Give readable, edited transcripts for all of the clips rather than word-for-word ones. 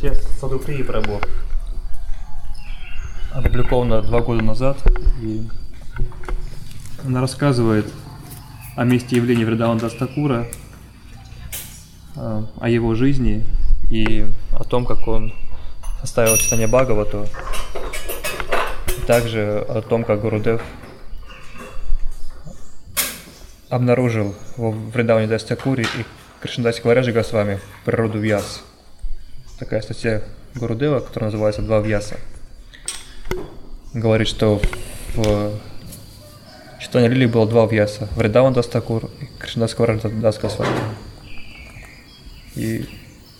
статья Садхуприи Прабhu, опубликована 2 года назад, и она рассказывает о месте явления Вриндавана Дас Такура, о его жизни и о том, как он составил читание Бхагавату, и также о том, как Гурудев обнаружил во Вриндаване Дас Такуре и Кришнадасе Кавараджи Госвами природу Вьяс. Такая статья Гурудева, которая называется «Два Вьяса». Говорит, что в читании Лили было 2 Вьяса: Вриндаван Дас Такур и Кришнадас Кавараджи Дас Госвами. И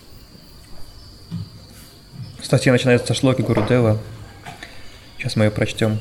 статья начинается со шлоки Гурудева. Сейчас мы ее прочтем.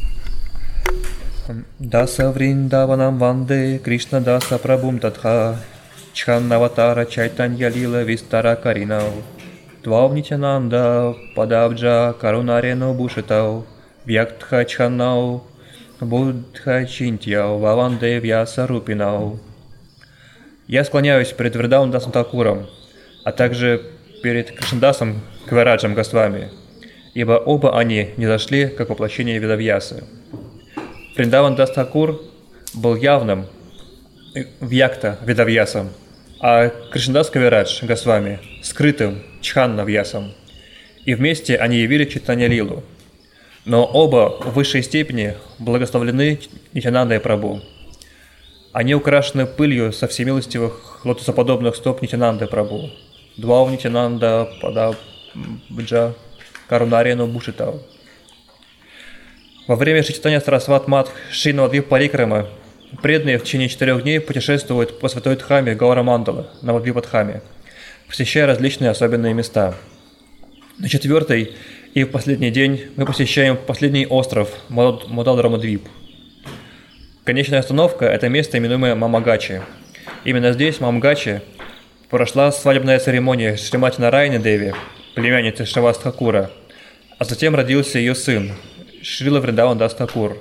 Даса Вриндаванам Ванде Кришна Даса Прабхум Татха Чханнаватара Чайтанья Лила Вистара Каринау Двав Нитянанда Падабджа Карунарену Бушитау Вьяктха Чханнау Буддха Чинтьяу Ваванде Вьяса Рупинау. Я склоняюсь перед Вриндаваном Дасом Такуром, а также перед Кришнадасом Кавараджем Госвами, ибо оба они не зашли как воплощение Ведавьясы. Вриндаван Дас Такур был явным Вьякта Ведавьясом, а Кришнадас Каварадж Госвами скрытым Чханна Вьясом. И вместе они явили Чайтанья Лилу. Но оба в высшей степени благословлены Нитянандой Прабху. Они украшены пылью со всемилостивых лотосоподобных стоп Нитянанды Прабху. Двау Нитянанда Падабджа Карунарену Бушитау. Во время Шри-Чайтанья Сарасват Мат Шри Навадвип Парикрама преданные в течение 4 дней путешествуют по святой Дхаме Гаура Мандалы, Навадвипа-Дхаме, посещая различные особенные места. На 4-й и в последний день мы посещаем последний остров Мадалрамадвип. Конечная остановка – это место, именуемое Мамагачи. Именно здесь, в Мамагачи, прошла свадебная церемония Шримати Нараяни Деви, племянницы Шривас Такура, а затем родился ее сын, Шрила Вриндаван Дас Такур.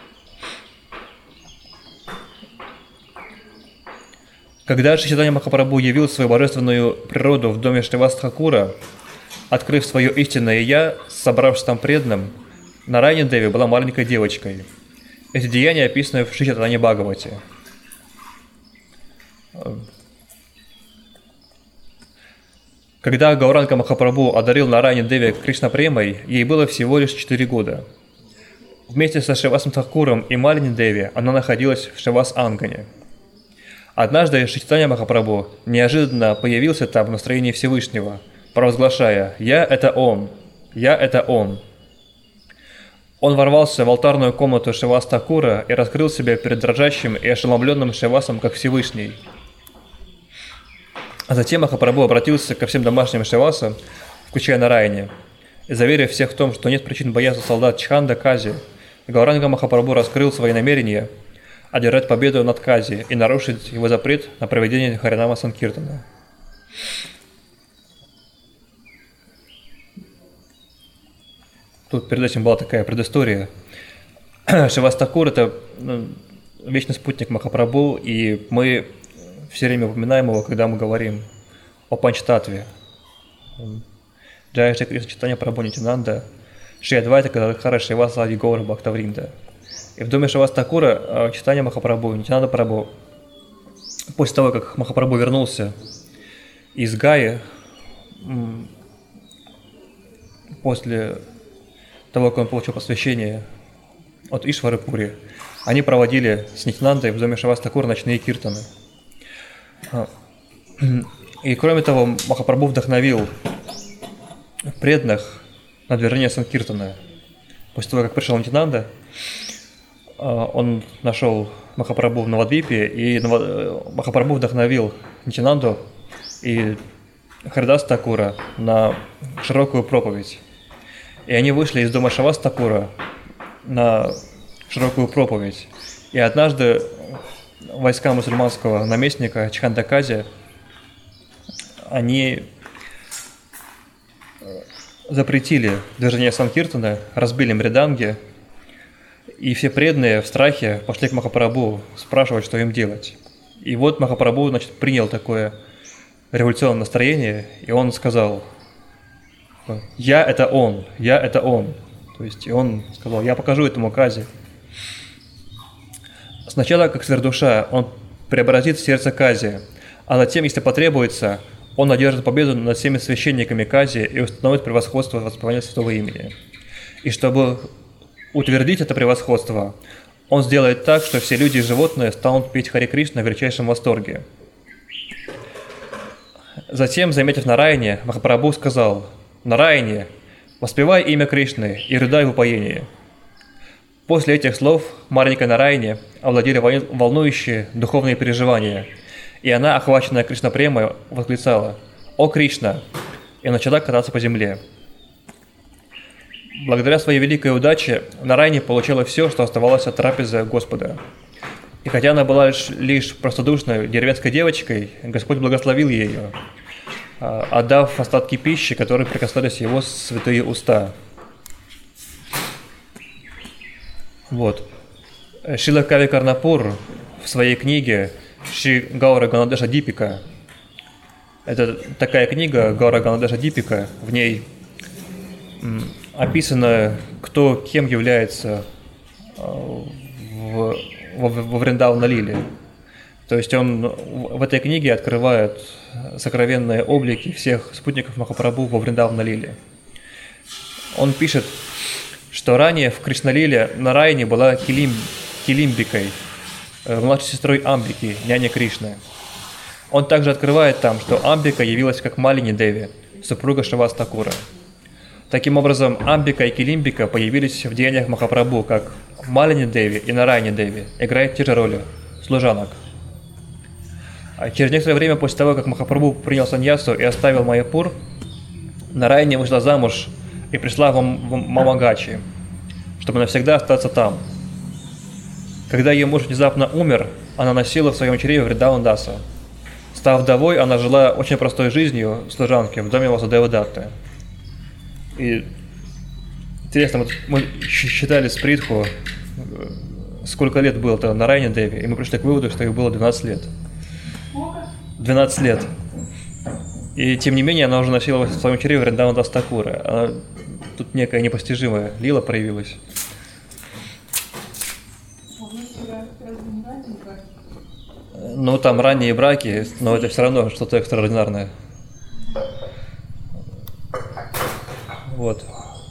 Когда Шри Чайтанья Махапрабху явил свою божественную природу в доме Шривас Такура, открыв свое истинное «Я», собравшись там преданным, Нараяни Деви была маленькой девочкой. Эти деяния описаны в Шри Чайтанья Бхагавате. Когда Гауранга Махапрабху одарил Нараяни Деви Кришна Премой, ей было всего лишь 4 года. Вместе со Шривасом Такуром и Малини Деви она находилась в Шривас Ангане. Однажды Шри Чайтанья Махапрабху неожиданно появился там в настроении Всевышнего, провозглашая «Я – это Он! Я – это Он!». Он ворвался в алтарную комнату Шривас Такура и раскрыл себя перед дрожащим и ошеломленным Шривасом как Всевышний. А затем Махапрабху обратился ко всем домашним Шриваса, включая Нараяни, и заверив всех в том, что нет причин бояться солдат Чханда Кази, Гауранга Махапрабху раскрыл свои намерения одержать победу над Кази и нарушить его запрет на проведение Харинама Санкиртана. Тут перед этим была такая предыстория. Шривас Такур – это вечный спутник Махапрабху, и мы все время упоминаем его, когда мы говорим о Панчтатве. Джая Шри Кришна Чайтанья Прабху Нитянанда, Шри Адвайта Гададхара Шриваса Ади Гаура Бхактавринда. И в доме Шривас Такура Чайтанья Махапрабху, Нитянанда Прабху, после того, как Махапрабху вернулся из Гаи, после того, как он получил посвящение от Ишвары Пури, они проводили с Нитянандой в доме Шривас Такура ночные киртаны. И кроме того, Махапрабху вдохновил преданных на движение Санкиртана. После того, как пришел Нитянанда, он нашел Махапрабху в Навадвипе, и Махапрабху вдохновил Нитянанду и Харидаса Такура на широкую проповедь. И они вышли из дома Шривас Такура на широкую проповедь. И однажды войска мусульманского наместника Чханда Кази, они запретили движение Санкиртана, разбили мриданги, и все преданные в страхе пошли к Махапрабху спрашивать, что им делать. И вот Махапрабху, принял такое революционное настроение, и он сказал: Я это он, я это он. То есть и он сказал, я покажу этому Кази. Сначала, как сверхдуша, он преобразит сердце Кази, а затем, если потребуется, он одержит победу над всеми священниками Кази и установит превосходство в воспевании святого имени. И чтобы утвердить это превосходство, он сделает так, что все люди и животные станут петь Харе Кришна в величайшем восторге. Затем, заметив Нараяне, Махапрабху сказал: «Нараяне, воспевай имя Кришны и рыдай в упоении». После этих слов маленькой Нараяне овладели волнующие духовные переживания, и она, охваченная Кришна-премой, восклицала: «О Кришна!» и начала кататься по земле. Благодаря своей великой удаче Нараяне получила все, что оставалось от трапезы Господа. И хотя она была лишь простодушной деревенской девочкой, Господь благословил ее, отдав остатки пищи, которые прикасались его святые уста. Вот. Шрила Кави Карнапур в своей книге Шри Гаура Ганадеша Дипика, это такая книга Гаура Ганадеша Дипика, в ней описано, кто кем является во Вриндавана Лиле. То есть он в этой книге открывает сокровенные облики всех спутников Махапрабху во Вриндавана Лиле. Он пишет, что ранее в Кришналиле Нараяне была Килимбикой, младшей сестрой Амбики, няня Кришны. Он также открывает там, что Амбика явилась как Малини Деви, супруга Шривастакура. Таким образом, Амбика и Килимбика появились в деяниях Махапрабху как Малини Деви и Нараяни Деви, играют те же роли служанок. А через некоторое время после того, как Махапрабху принял саньясу и оставил Майяпур, Нараяни вышла замуж и пришла в Мамагачи, чтобы навсегда остаться там. Когда ее муж внезапно умер, она носила в своем чреве Вриндавандаса. Став вдовой, она жила очень простой жизнью служанки в доме Васудевы Датты. И интересно, вот мы считали с Притху, сколько лет было тогда Нараяне Деви, и мы пришли к выводу, что ей было 12 лет. 12 лет. И тем не менее, она уже носила в своем чреве Вриндавандас Такура. Тут некая непостижимая лила проявилась. Ну, там ранние браки, но это все равно что-то экстраординарное. Вот.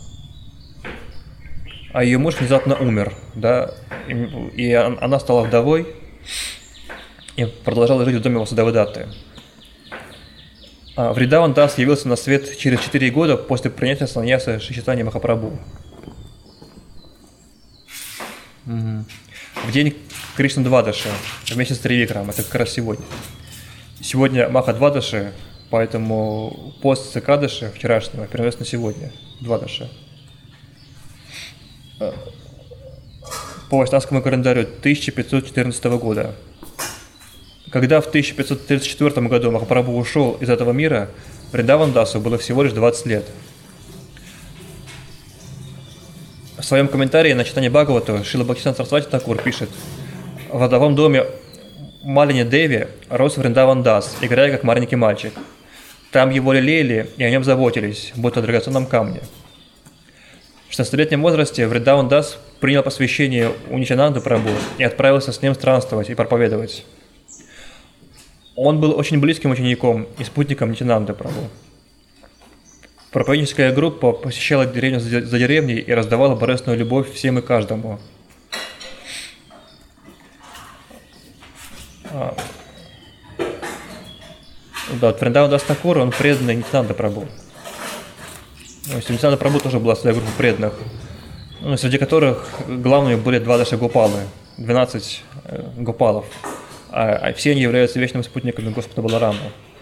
А ее муж внезапно умер, да, и она стала вдовой и продолжала жить в доме Васудевы Датты. Вриндавандас явился на свет через 4 года после принятия саньясы Шри Чайтанья Махапрабху. В день Кришна Двадаши, вместе с Тривикрам, это как раз сегодня. Сегодня Маха Двадаши, поэтому пост Экадаши вчерашнего перенес на сегодня, Двадаши. По вайшнавскому календарю 1514 года. Когда в 1534 году Махапрабху ушел из этого мира, Вриндавандасу было всего лишь 20 лет. В своем комментарии на читание Бхагавату Шрила Бхактисиданта Сарасвати Такур пишет: в родовом доме Малини Деви рос Вриндавандас, играя как маленький мальчик. Там его лелеяли и о нем заботились, будто о драгоценном камне. В 16-летнем возрасте Вриндавандас принял посвящение у Нитьянанды Прабху и отправился с ним странствовать и проповедовать. Он был очень близким учеником и спутником Нитьянанды Прабху. Проповедническая группа посещала деревню за деревней и раздавала божественную любовь всем и каждому. Да, Вриндавандас Такур, он преданный Нитьянанда Прабху. У Нитьянанда Прабху тоже была своя группа преданных, среди которых главными были Двадаша Гопалы, 12 Гопалов. А все они являются вечными спутниками Господа Баларама.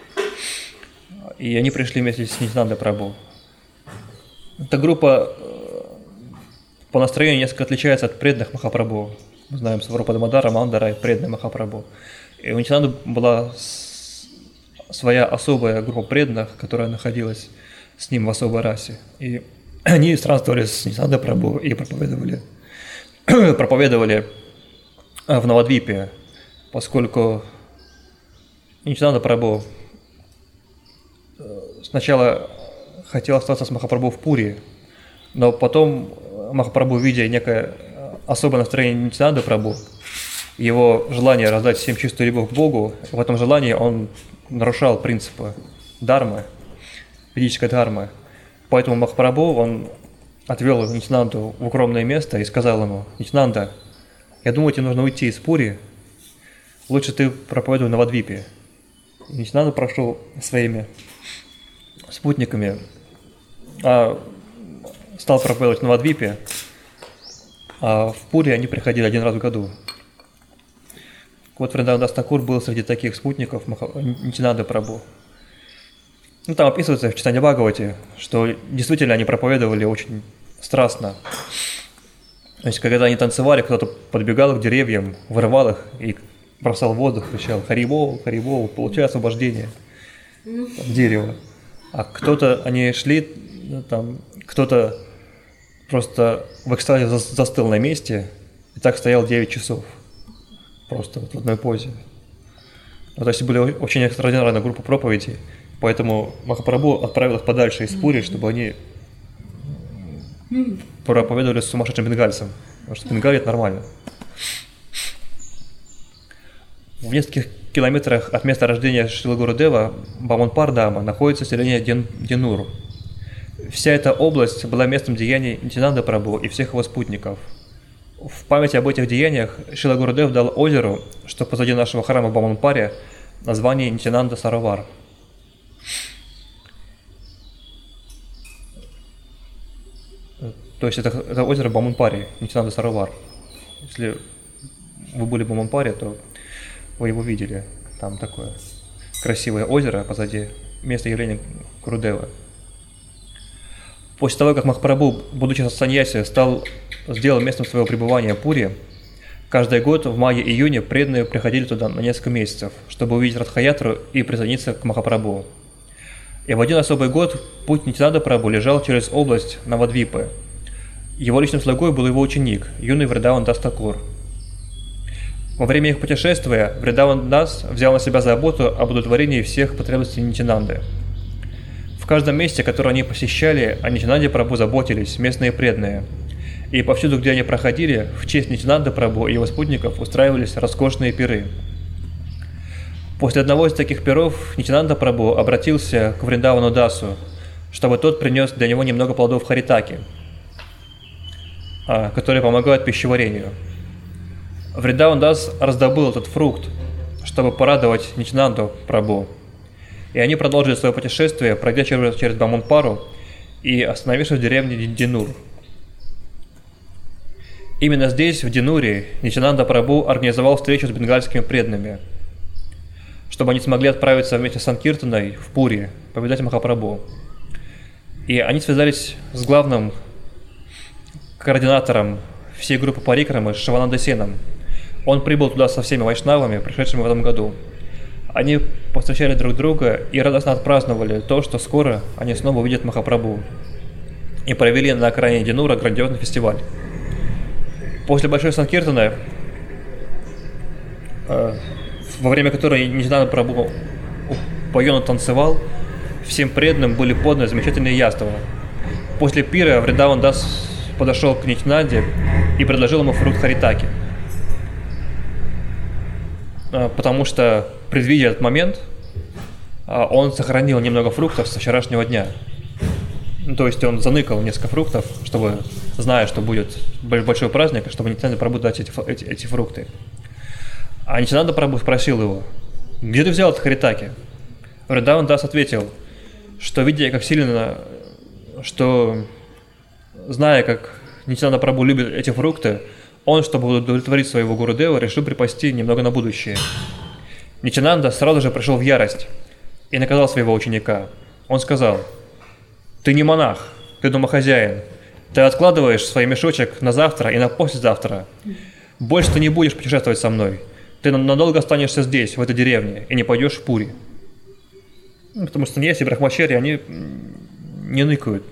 И они пришли вместе с Нитьянандой Прабху. Эта группа по настроению несколько отличается от преданных Махапрабху. Мы знаем Сварупа Дамодара, Мандара и преданные Махапрабху. И у Нитьянанды была своя особая группа преданных, которая находилась с ним в особой расе. И они странствовали с Нитьянандой Прабху и проповедовали в Навадвипе, поскольку Нитьянанда Прабху сначала хотел остаться с Махапрабху в Пури, но потом Махапрабху, видя некое особое настроение Нитьянанды Прабху, его желание раздать всем чистую любовь к Богу, в этом желании он нарушал принципы дхармы, ведической дхармы. Поэтому Махапрабху, он отвел Нитьянанду в укромное место и сказал ему: «Нитьянанда, я думаю, тебе нужно уйти из Пури, лучше ты проповедуй на Навадвипе». Нитьянанда прошел своими спутниками, стал проповедовать на Навадвипе, а в Пури они приходили один раз в году. Вот Вриндаван Дас Такур был среди таких спутников Нитьянанды Прабху. Там описывается в Чайтанья Бхагавате, что действительно они проповедовали очень страстно. То есть, когда они танцевали, кто-то подбегал к деревьям, вырывал их и бросал в воздух, кричал: «Харибол, Харибол, получай освобождение от дерева». А кто-то, они шли, там, кто-то просто в экстазе застыл на месте и так стоял 9 часов. Просто в одной позе. То есть были очень экстраординарная группа проповедей, поэтому Махапрабху отправил их подальше из Пури, чтобы они проповедовали с сумасшедшим бенгальцем, потому что Бенгалия это нормально. В нескольких километрах от места рождения Шрила Гурудева, Баманпар-Дама, находится селение Денур. Вся эта область была местом деяний Нитьянанды Прабху и всех его спутников. В память об этих деяниях Шрила Гурудев дал озеру, что позади нашего храма в Баманпаре, название Нитьянанда Саровар. То есть это озеро в Баманпаре, Нитьянанда Саровар. Если вы были в Баманпаре, то вы его видели. Там такое красивое озеро позади места явления Гурудева. После того, как Махапрабху, будучи саньяси, сделал местом своего пребывания Пури, каждый год в мае-июне преданные приходили туда на несколько месяцев, чтобы увидеть Радха-ятру и присоединиться к Махапрабху. И в один особый год путь Нитьянанды Прабху лежал через область Навадвипы. Его личным слугой был его ученик, юный Вриндаван Дас Такур. Во время их путешествия Вриндаван Дас взял на себя заботу об удовлетворении всех потребностей Нитьянанды. В каждом месте, которое они посещали, о Нитьянанде Прабху заботились местные преданные. И повсюду, где они проходили, в честь Нитьянанды Прабху и его спутников устраивались роскошные пиры. После одного из таких пиров Нитьянанда Прабху обратился к Вриндавану Дасу, чтобы тот принес для него немного плодов харитаки, которые помогают пищеварению. Вриндаван Дас раздобыл этот фрукт, чтобы порадовать Нитьянанду Прабху. И они продолжили свое путешествие, пройдя через Баманпару и остановившись в деревне Денур. Именно здесь, в Денуре, Нитьянанда Прабху организовал встречу с бенгальскими преданными, чтобы они смогли отправиться вместе с Санкиртаной в Пури, повидать Махапрабху. И они связались с главным координатором всей группы Парикрамы Шивананда Сеном. Он прибыл туда со всеми вайшнавами, пришедшими в этом году. Они повстречали друг друга и радостно отпраздновали то, что скоро они снова увидят Махапрабху. И провели на окраине Денура грандиозный фестиваль. После Большой Санкиртаны, во время которой Нитьянанда Прабху упоенно танцевал, всем преданным были поданы замечательные яства. После пира Вриндаван Дас подошел к Нитьянанде и предложил ему фрукт харитаки. Потому что, предвидя этот момент, он сохранил немного фруктов со вчерашнего дня. То есть он заныкал несколько фруктов, чтобы, зная, что будет большой праздник, чтобы Нитьянанда Прабху дать эти фрукты. А Нитьянанда Прабху спросил его: «Где ты взял это харитаки?» Вриндаван Дас ответил, что, видя, как сильно, что, зная, как Нитьянанда Прабху любит эти фрукты, он, чтобы удовлетворить своего Гурудева, решил припасти немного на будущее. Нитьянанда сразу же пришел в ярость и наказал своего ученика. Он сказал: «Ты не монах, ты домохозяин. Ты откладываешь свой мешочек на завтра и на послезавтра. Больше ты не будешь путешествовать со мной. Ты надолго останешься здесь, в этой деревне, и не пойдешь в Пури». Потому что саньяси и брахмачари, они не ныкают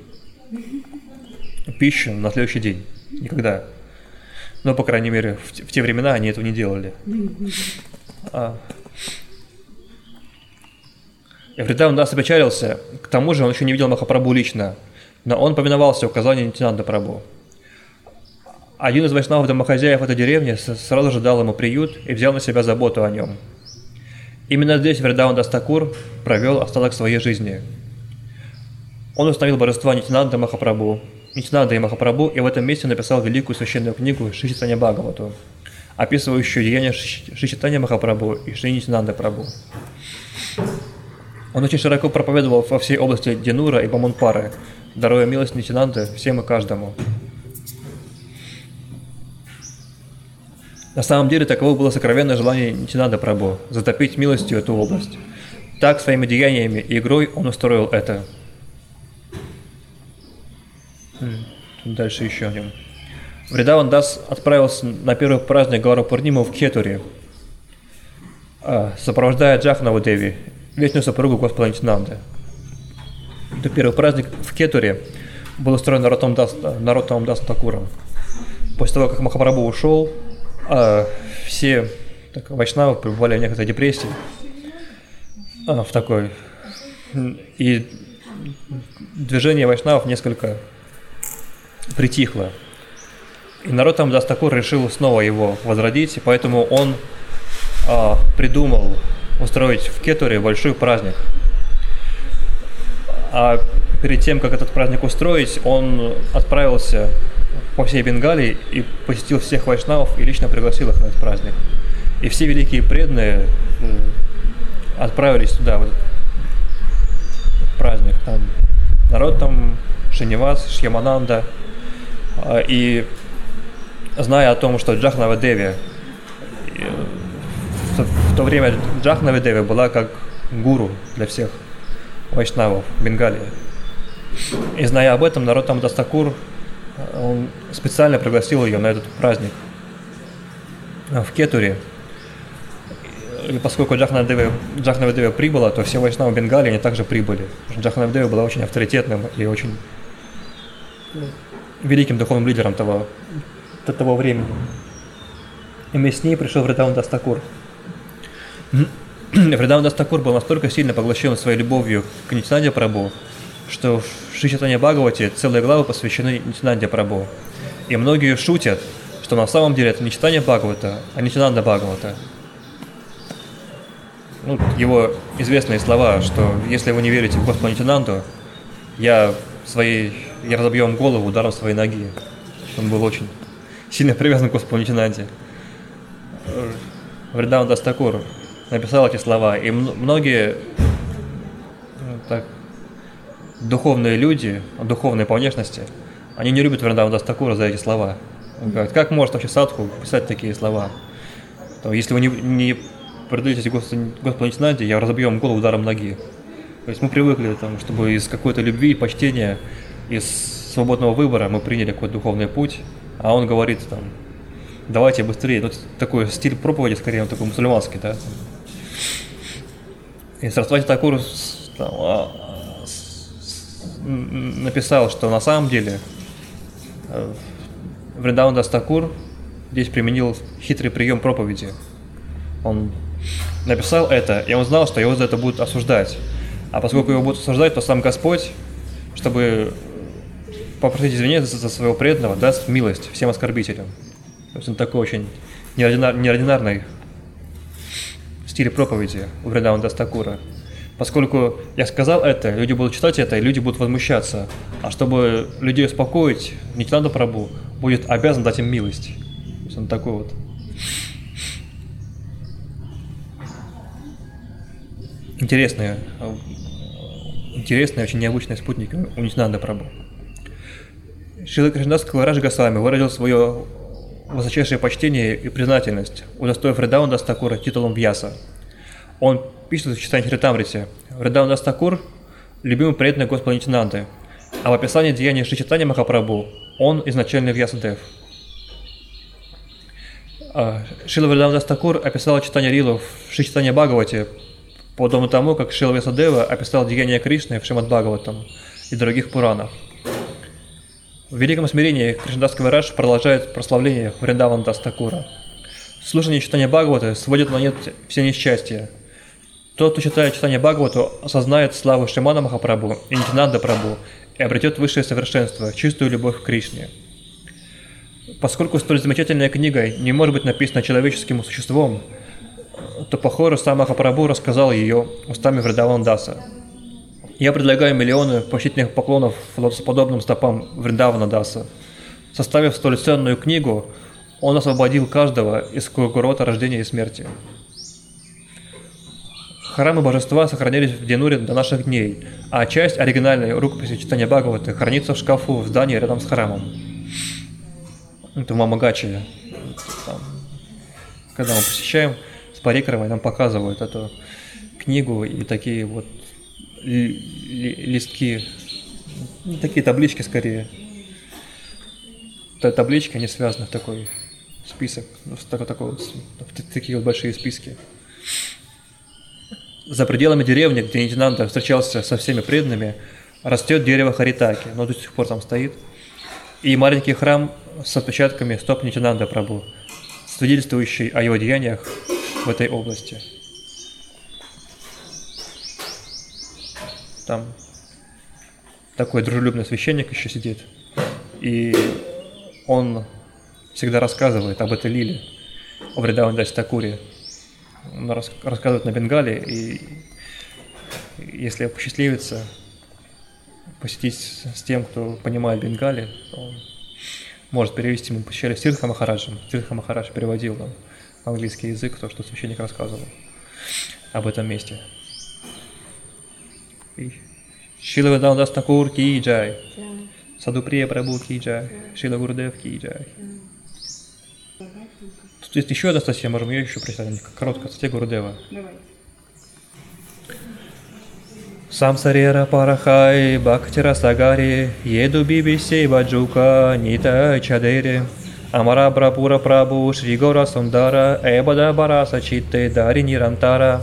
пищу на следующий день. Никогда. Но, по крайней мере, в те времена они этого не делали. И Вриндаван Дас опечалился, к тому же он еще не видел Махапрабху лично, но он повиновался указанию Нитьянанда Прабху. Один из вайшнавов домохозяев этой деревни сразу же дал ему приют и взял на себя заботу о нем. Именно здесь Вриндаван Дас Такур провел остаток своей жизни. Он установил божества Нитьянанда и Махапрабху, и в этом месте написал великую священную книгу Шри Чайтанья Бхагавату, описывающую деяния Шри Чайтанья Махапрабху и Шри Нитьянанда Прабху. Он очень широко проповедовал во всей области Денура и Бамунпары, даруя милость Нитьянанды всем и каждому. На самом деле, таково было сокровенное желание Нитьянанда Прабху – затопить милостью эту область. Так, своими деяниями и игрой он устроил это. Дальше еще о нем. Вриндаван Дас отправился на первый праздник Гаурапурниму в Кхетури, сопровождая Джахнаву Деви, вечную супругу Господа Нитьянанды. Это первый праздник в Кхетуре был устроен Нароттамом Дас Такуром. После того, как Махапрабху ушел, все вайшнавы пребывали в некоторой депрессии, в такой, и движение вайшнавов несколько притихло. И Нароттам Дас Такур решил снова его возродить, и поэтому он придумал устроить в Кхетуре большой праздник. А перед тем, как этот праздник устроить, он отправился по всей Бенгалии и посетил всех вайшнавов и лично пригласил их на этот праздник. И все великие преданные отправились туда, в этот праздник. Там Нароттам, Шринивас, Шьямананда. И зная о том, что Джахнава Деви, в то время Джахнава Деви была как гуру для всех вайшнавов в Бенгалии. И зная об этом, Нароттам Дас Такур, он специально пригласил ее на этот праздник в Кхетуре. И поскольку Джахнава Деви прибыла, то все вайшнавы Бенгалии они также прибыли. Джахнава Деви была очень авторитетным и очень великим духовным лидером того времени. И вместе с ней пришел Вриндаван Дас Такур. Вриндаван Дас Такур был настолько сильно поглощен своей любовью к Нитьянанде Прабху, что в Шри Чайтанья Бхагавате целые главы посвящены Нитьянанде Прабху. И многие шутят, что на самом деле это не Чайтанья Бхагавата, а Нитьянанда Бхагавата. Его известные слова, что если вы не верите в Господа Нитьянанду, я разобью вам голову ударом своей ноги. Он был очень сильно привязан к Господу Нитьянанде. Вриндаван Дас Такур написал эти слова, и многие духовные люди, духовные по внешности, они не любят Вриндавана Дас Такура за эти слова. Он говорит, как может вообще садху писать такие слова? Если вы не предаетесь Господу Нитьянанде, я разобью вам голову ударом ноги. То есть мы привыкли, чтобы из какой-то любви, почтения, из свободного выбора мы приняли какой-то духовный путь, а он говорит, давайте быстрее. Такой стиль проповеди, скорее, он такой мусульманский, да. И Сарасвати Такур написал, что на самом деле Вриндаван Дас Такур здесь применил хитрый прием проповеди. Он написал это, и он знал, что его за это будут осуждать. А поскольку его будут осуждать, то сам Господь, чтобы попросить извинения за своего преданного, даст милость всем оскорбителям. То есть он такой очень неординарный стиль проповеди у Вриндавана Дас Такура. Поскольку я сказал это, люди будут читать это, и люди будут возмущаться. А чтобы людей успокоить, Нитьянанда Прабху будет обязан дать им милость. То есть он такой вот. Интересные, очень необычные спутники у Нитьянанда Прабху. Шрила Кришнадас Кавараджа Госвами выразил свое высочайшее почтение и признательность, удостоив Вриндавана Дас Такура титулом Вьяса. Он пишет в Чайтанья Чаритамрите: Вриндаван Дас Такур – любимый преданный Господа Нитьянанды, а в описании деяния Шри Чайтаньи Махапрабху он изначальный Вьясадев. Шрила Вриндаван Дас Такур описал читание Лилу в Шри Чайтанья Бхагавате, подобно тому, как Шрила Вьясадева описал деяния Кришны в Шримад Бхагаватам и других Пуранах. В великом смирении Кришнадас Каварадж продолжает прославление Вриндавана Дас Такура. Слушание читания Бхагавата сводит на нет все несчастья. Тот, кто читает читание Бхагавату, осознает славу Шримана Махапрабху и Нитянанда Прабху и обретет высшее совершенство, чистую любовь к Кришне. Поскольку столь замечательная книга не может быть написана человеческим существом, то, похоже, сам Махапрабху рассказал ее устами Вриндавана Даса. Я предлагаю миллионы почтительных поклонов лотосоподобным стопам Вриндавана Даса. Составив столь ценную книгу, он освободил каждого из круговорота рождения и смерти. Храмы божества сохранились в Денуре до наших дней, а часть оригинальной рукописи читания Бхагаваты хранится в шкафу в здании рядом с храмом. Это в Мамагаче. Когда мы посещаем с парикрамой, нам показывают эту книгу и такие вот листки, такие таблички скорее. Таблички, они связаны в такой список, такие вот большие списки. За пределами деревни, где Нитянанда встречался со всеми преданными, растет дерево Харитаки, но до сих пор там стоит, и маленький храм с отпечатками стоп Нитянанда Прабху, свидетельствующий о его деяниях в этой области. Там такой дружелюбный священник еще сидит, и он всегда рассказывает об этой лиле, о Вриндаванадасе Такуре. Он рассказывает на бенгале, и если посчастливится посетить с тем, кто понимает бенгали, он может перевести. Мы посещали с Тиртха Махараджем. Тиртха Махарадж переводил нам английский язык, то, что священник рассказывал об этом месте. Шрила Вриндаванадас Такур ки джай. Саду Прия Прабху ки джай. Шрила Гурудев ки джай. Тут есть еще одна статья, можем ее еще прочитать, короткая статья Гурудева. Самсарера Парахай Бхактира Сагари Еду Бибиси Баджука Нита Чадери Амара Брапура Прабу Шри Гора Сундара Эбада Бараса Читте Дари Нирантара.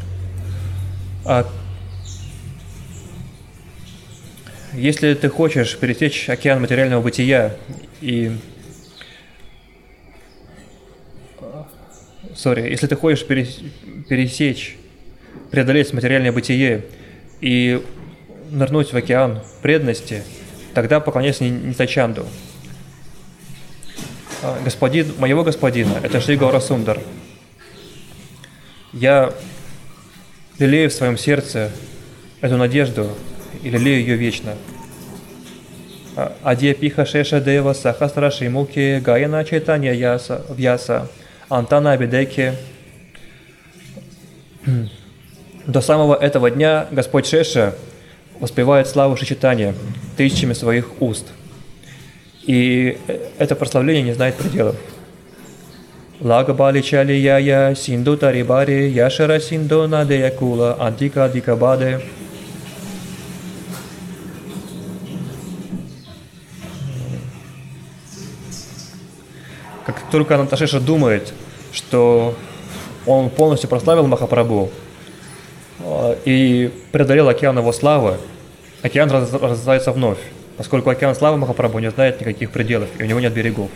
Если ты хочешь пересечь океан материального бытия и если ты хочешь преодолеть материальное бытие и нырнуть в океан преданности, тогда поклоняйся Нитачанду. Господин моего господина, это Шри Гора Сундар. Я лелею в своем сердце эту надежду и лелею ее вечно. Адья Пиха Шеша Дева Сахасра Шимуки Гаяна Чайтанья Вьяса Антана Абидеки. До самого этого дня Господь Шеша воспевает славу Шри Чайтаньи тысячами своих уст. И это прославление не знает пределов. Лагабали Чали Яя Синду Тарибари Яшара Синду Надея Кула Антика Дикабаде. Как только Ананташеша думает, что он полностью прославил Махапрабху и преодолел океан его славы, океан разрастается вновь, поскольку океан славы Махапрабху не знает никаких пределов, и у него нет берегов.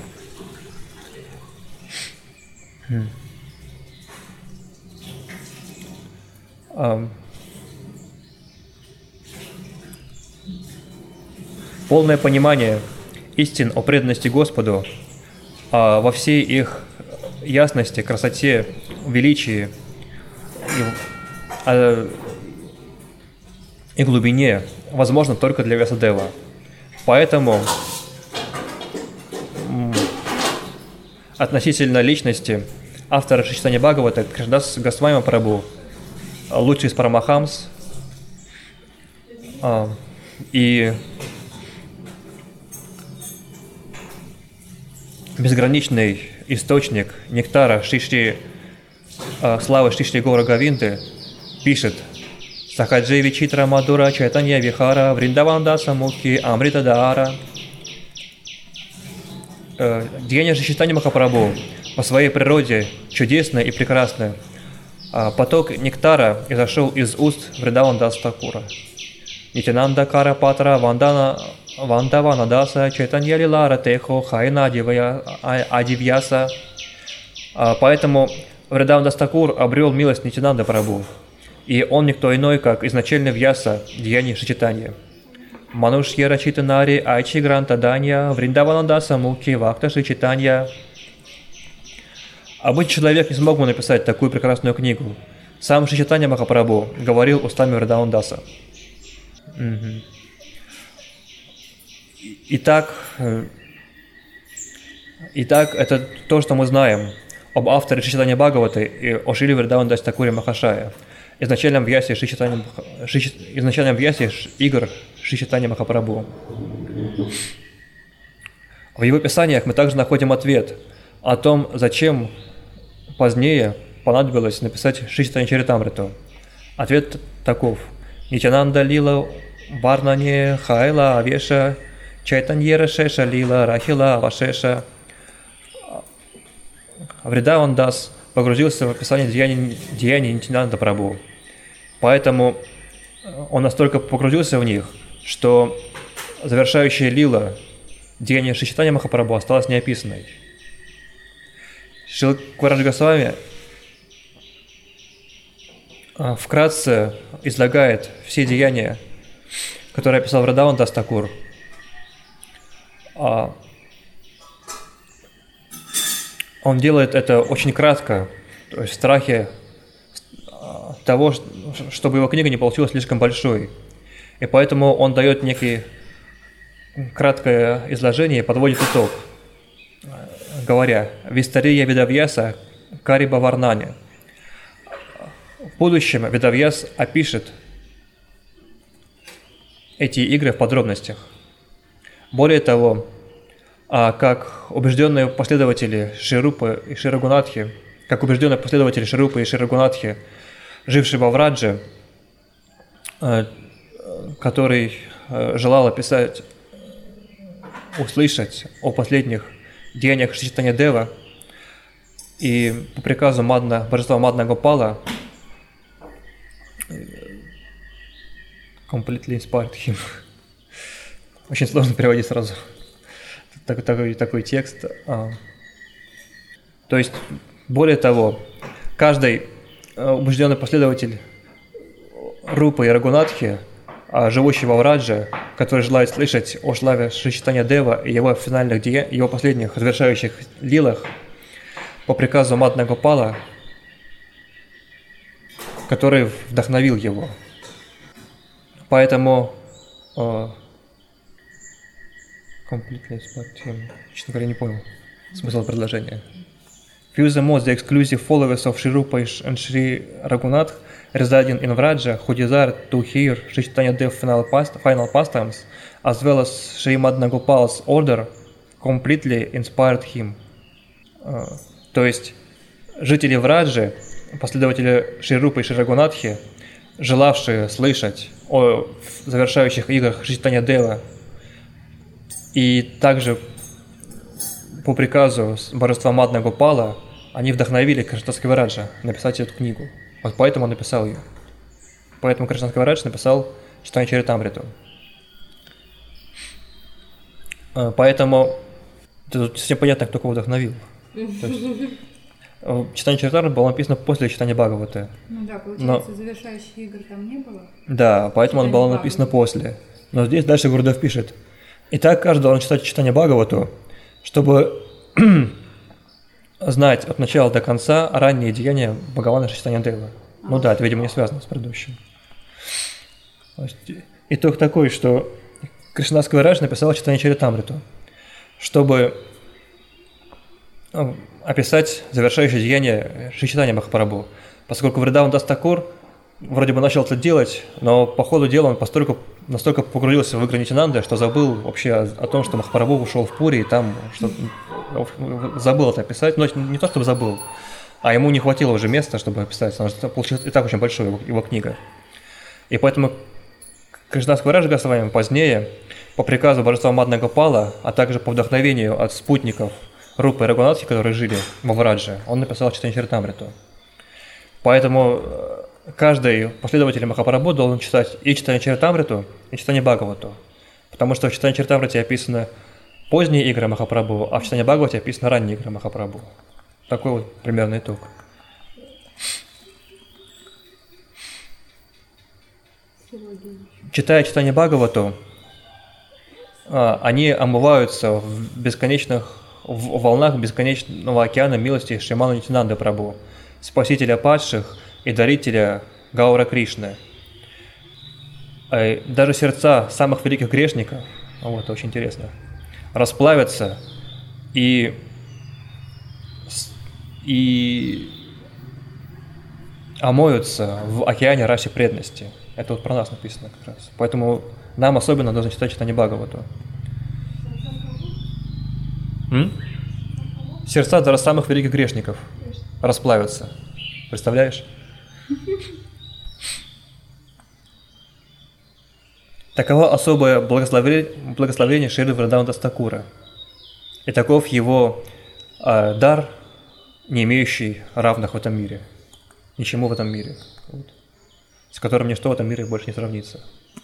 Полное понимание истин о преданности Господу во всей их ясности, красоте, величии и глубине возможно только для Вьясадева. Поэтому относительно личности автора Шри Чайтанья Бхагавата Кришнадас Госвами Прабху, лучший из Парамахамс, и безграничный источник нектара славы Шри Гора Говинды, пишет: Сахаджи Вичитра Мадура Чайтанья Вихара Вриндавандаса Мукхи Амрита Даара. Деяние Шри Чайтаньи Махапрабху по своей природе чудесное и прекрасное. Поток нектара изошел из уст Вриндавандаса Такура. Нитянанда Кара Патра Вандаванадаса Чайтанья Лилара Техо Хайна Адивьяса. Поэтому Вриндавандас Такур обрел милость Нитянанда Прабху. И он никто иной, как изначальный Вьяса, деяний Шичитанья. Манушья Рачита Нари Айчи Гранта Данья, Вриндаванандаса Муки Вакта Шичитанья. Обычный человек не смог бы написать такую прекрасную книгу. Сам Шичитанья Махапрабху говорил устами Вриндавандаса. Итак, это то, что мы знаем об авторе Шичитанья Бхагаваты и о Шриле Вриндавандасе Такуре Махашая, изначальном вьясе игр Шичитанья Махапрабху. В его писаниях мы также находим ответ о том, зачем позднее понадобилось написать Шичитанья Чаритамриту. Ответ таков. Нитянанда лила варнане хайла авеша чайтаньера шеша лила рахила авашеша. Вриндавандас погрузился в описание деяний Нитянанда Прабху. Поэтому он настолько погрузился в них, что завершающая лила деяния Шичитанья Махапрабху осталась неописанной. Шрила Каварадж Госвами вкратце излагает все деяния, которые описал Вриндавандас Такур. Он делает это очень кратко, то есть в страхе того, чтобы его книга не получилась слишком большой. И поэтому он дает некое краткое изложение и подводит итог, говоря «Вистария Ведавьяса Кариба Варнане». В будущем Ведавьяс опишет эти игры в подробностях. Более того, как убежденные последователи Шри-Рупы и Шри-Рагунатхи, живший во Врадже, который желал услышать о последних деяниях Шичитанья Дева, и по приказу божества Мадна Гопала completely inspired him. Очень сложно переводить сразу такой текст. То есть, более того, каждый убежденный последователь Рупы и Рагунатхи, живущий во Врадже, который желает слышать о славе Шичитанья Дева и его его последних завершающих лилах по приказу Мадна Гопала, который вдохновил его. Поэтому честно говоря, не понял смысл предложения. Furthermore, the exclusive followers of Sri Rupa and Sri Raghunath residing in Vraja who desire to hear Sri Chaitanya Dev final pastimes, as well as Sri Madna Gopal's order, completely inspired him. То есть, жители Враджи, последователи Шри Рупы и Шри Рагунатхи, желавшие слышать о завершающих играх Шри Чайтанья Дева, и также по приказу божества Мадна Гопала, они вдохновили Кришнадас Кавираджа написать эту книгу. Вот поэтому он написал ее. Поэтому Кришнадас Кавирадж написал Чайтанья Чаритамриту. Поэтому тут совсем понятно, кто кого вдохновил. Чайтанья Чаритамрита было написано после читания Бхагаваты. Ну да, получается, завершающих игр там не было. Да, поэтому он было написано после. Но здесь дальше Гурудев пишет. Итак, каждый должен читать читание Бхагавату, чтобы знать от начала до конца ранние деяния Бхагавана Чайтанья Дева. Ну да, это, видимо, не связано с предыдущим. Итог такой, что Кришнадас Кавирадж написал Чайтанья Чаритамриту, чтобы описать завершающее деяние Шри Чайтанья Махапрабху. Поскольку Вриндавандас Такур вроде бы начал это делать, но по ходу дела он настолько погрузился в игры Нитянанды, что забыл вообще о том, что Махапрабху ушел в Пури, и там забыл это описать. Но не то, чтобы забыл, а ему не хватило уже места, чтобы описать. Получилась и так очень большая его книга. И поэтому Кришнадас Кавирадж Госвами позднее, по приказу божества Мадна Гопала, а также по вдохновению от спутников Рупы и Рагунатхи, которые жили во Врадже, он написал Чайтанья Чаритамриту. Поэтому каждый последователь Махапрабху должен читать и Чайтанья Чаритамриту, и Чайтанья Бхагавату. Потому что в Чайтанья Чаритамрите описаны поздние игры Махапрабху, а в Чайтанья Бхагавате описаны ранние игры Махапрабху. Такой вот примерный итог. читая читание Бхагавату, они омываются в бесконечных в волнах бесконечного океана милости Шримана Нитьянанды Прабху, спасителя падших и дарителя Гаура Кришны. Даже сердца самых великих грешников, вот очень интересно, расплавятся и омоются в океане раси преданности. Это вот про нас написано как раз. Поэтому нам особенно нужно читать читание Бхагавату. Сердца даже самых великих грешников расплавятся. Представляешь? Таково особое благословение Шрилы Вриндавана Такура. И таков его дар, не имеющий равных в этом мире. Ничему в этом мире. Вот. С которым ничто в этом мире больше не сравнится.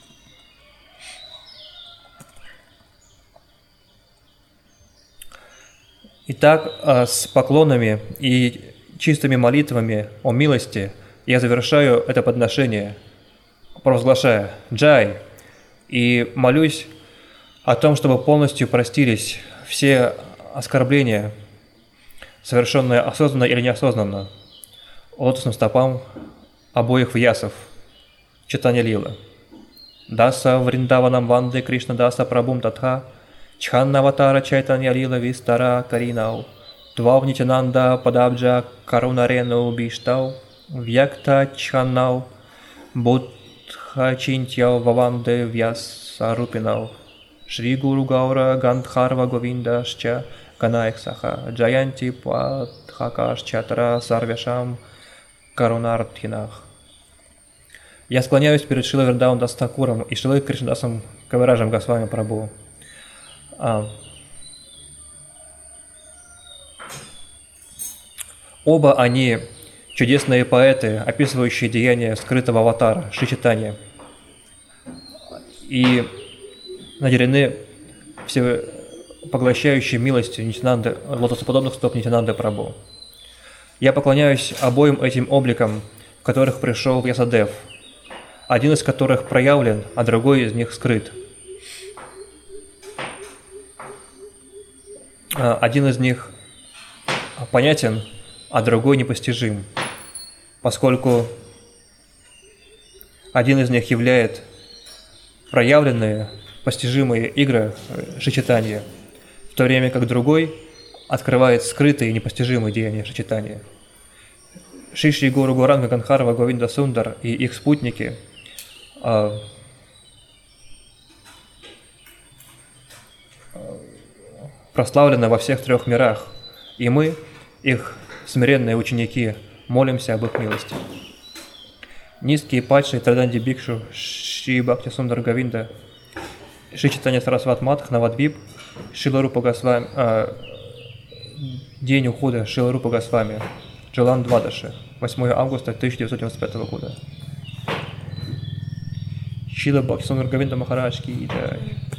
Итак, с поклонами и чистыми молитвами о милости я завершаю это подношение, провозглашая «Джай», и молюсь о том, чтобы полностью простились все оскорбления, совершенные осознанно или неосознанно, лотосным стопам обоих вьясов читания Лилы. Даса Вриндаванам Ванде Кришна Даса Прабхум Татха Чханнаватара Чайтанья Лила Вистара Каринау Твав Нитянанда Падабджа Карунарену Биштау Вьякта Чханнау Будха Чинтьяу Ваванде Вьясарупинау Шри Гуру Гаура Гандхарва Говинда Шча Канаексаха Джаянти Падхакаш Чатра Сарвешам Карунартхинах. Я склоняюсь перед Шрилой Вриндаваном Дас Такуром и Шрилой Кришнадасом Кавираджем Госвами Прабху. Оба они чудесные поэты, описывающие деяния скрытого аватара Шри Чайтаньи, и наделены всепоглощающей милостью Нитьянанды, лотосоподобных стоп Нитьянанды Прабху. Я поклоняюсь обоим этим обликам, в которых пришел Вьясадев, один из которых проявлен, а другой из них скрыт. Один из них понятен, а другой непостижим, поскольку один из них являет проявленные, постижимые игры Шри Чайтаньи, в то время как другой открывает скрытые и непостижимые деяния Шри Чайтаньи. Шри Гуру Гауранга Гандхарва Говинда Сундар и их спутники прославлены во всех трех мирах, и мы, их смиренные ученики, молимся об их милости. Низкие падшие Траданди Бикшу, Шри Бхакти Сундар Говинда, Шри Чайтанья Сарасват Мадх Навадвип, Шрила Рупа Госвами, день ухода Шрила Рупа Госвами, Джалан Двадаши, 8 августа 1995 года. Шрила Бхакти Сундар Говинда Махарадж ки джай.